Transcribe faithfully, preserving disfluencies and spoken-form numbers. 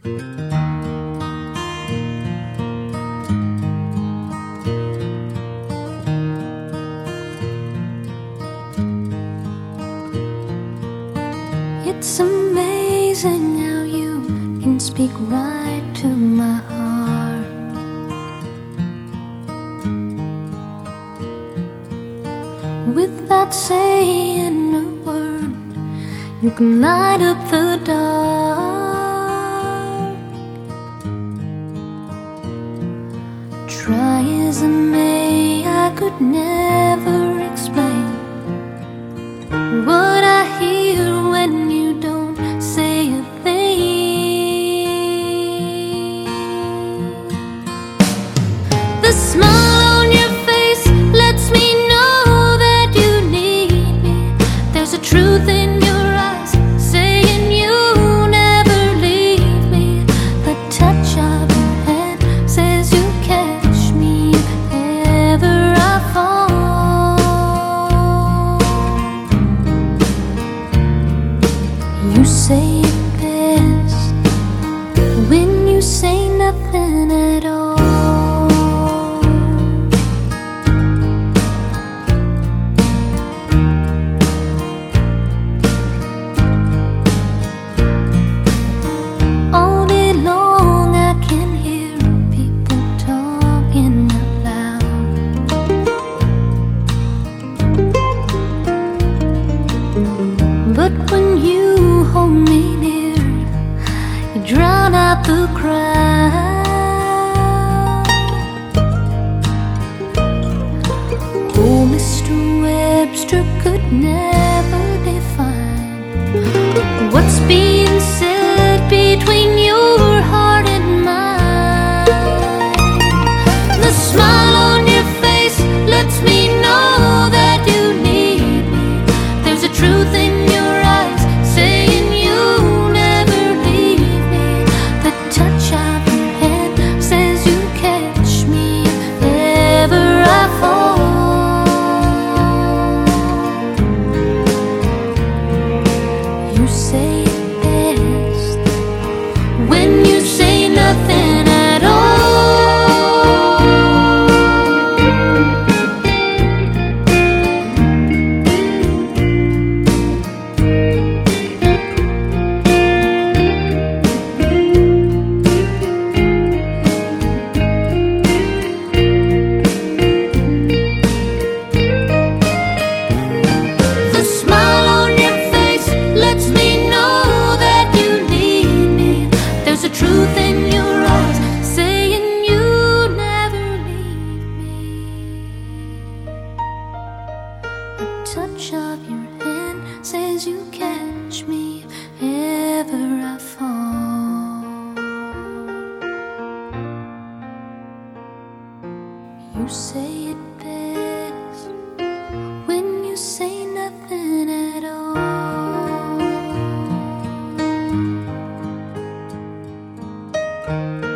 It's amazing how you can speak right to my heart. Without saying a word, you can light up the dark. Try as I may, I could never explain what I hear when you don't say a thing. The smile on your face lets me know that you need me. There's a truth in your eyes saying you never leave me. The touch of your hand says you catch me if ever I fall. You say it best when you say nothing at all. All day long I can hear people talking out loud, but when you hold me near, you drown out the crowd. Oh, Mister Webster could never define what's being said between your heart and mine. The smile on your face lets me know that you need me. There's a truth in your eyes saying you never leave me. The touch of your hand says you catch me if ever I fall. You say it best when you say nothing at all. The smile on your face lets me know that you need me. There's a truth in your eyes saying you never leave me. The touch of your hand says you catch me if ever I fall. You say it best when you say nothing at all.